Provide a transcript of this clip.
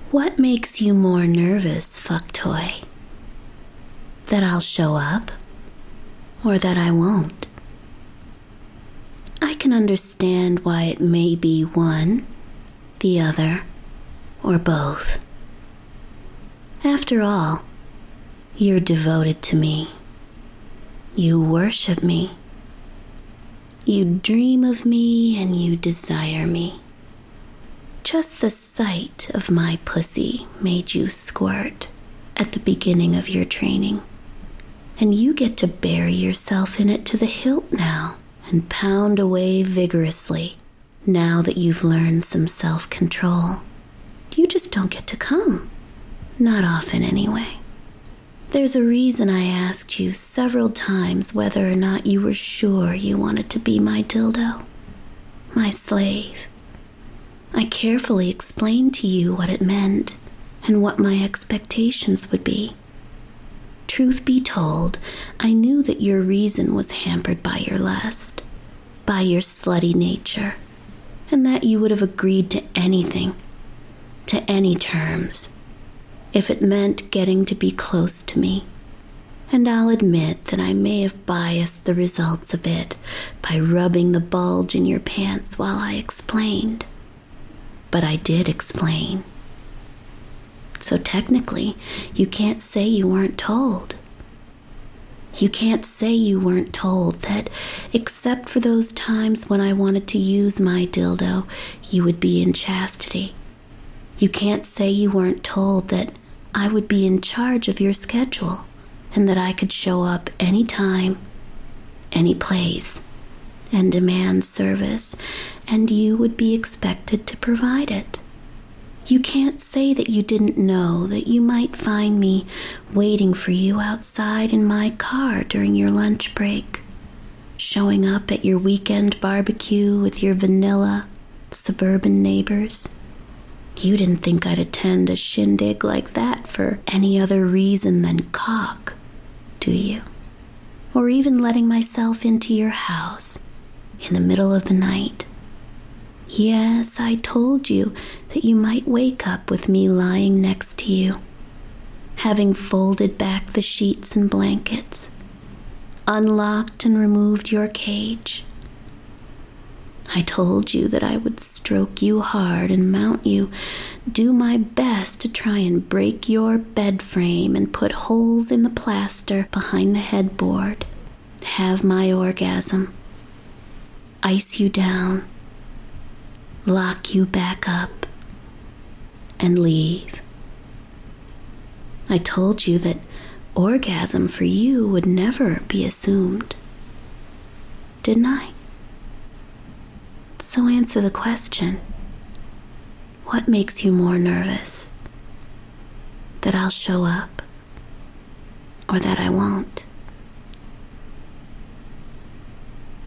What makes you more nervous, fuck toy? That I'll show up, or that I won't? I can understand why it may be one, the other, or both. After all, you're devoted to me. You worship me. You dream of me and you desire me. Just the sight of my pussy made you squirt at the beginning of your training. And you get to bury yourself in it to the hilt now and pound away vigorously now that you've learned some self-control. You just don't get to come. Not often anyway. There's a reason I asked you several times whether or not you were sure you wanted to be my dildo, my slave. I carefully explained to you what it meant and what my expectations would be. Truth be told, I knew that your reason was hampered by your lust, by your slutty nature, and that you would have agreed to anything, to any terms, if it meant getting to be close to me. And I'll admit that I may have biased the results a bit by rubbing the bulge in your pants while I explained. But I did explain. So technically, you can't say you weren't told. You can't say you weren't told that, except for those times when I wanted to use my dildo, you would be in chastity. You can't say you weren't told that I would be in charge of your schedule and that I could show up anytime, any place, and demand service, and you would be expected to provide it. You can't say that you didn't know that you might find me waiting for you outside in my car during your lunch break, showing up at your weekend barbecue with your vanilla suburban neighbors. You didn't think I'd attend a shindig like that for any other reason than cock, do you? Or even letting myself into your house in the middle of the night. Yes, I told you that you might wake up with me lying next to you, having folded back the sheets and blankets, unlocked and removed your cage. I told you that I would stroke you hard and mount you, do my best to try and break your bed frame and put holes in the plaster behind the headboard, have my orgasm, ice you down, lock you back up, and leave. I told you that orgasm for you would never be assumed. Didn't I? So answer the question. What makes you more nervous? That I'll show up, or that I won't?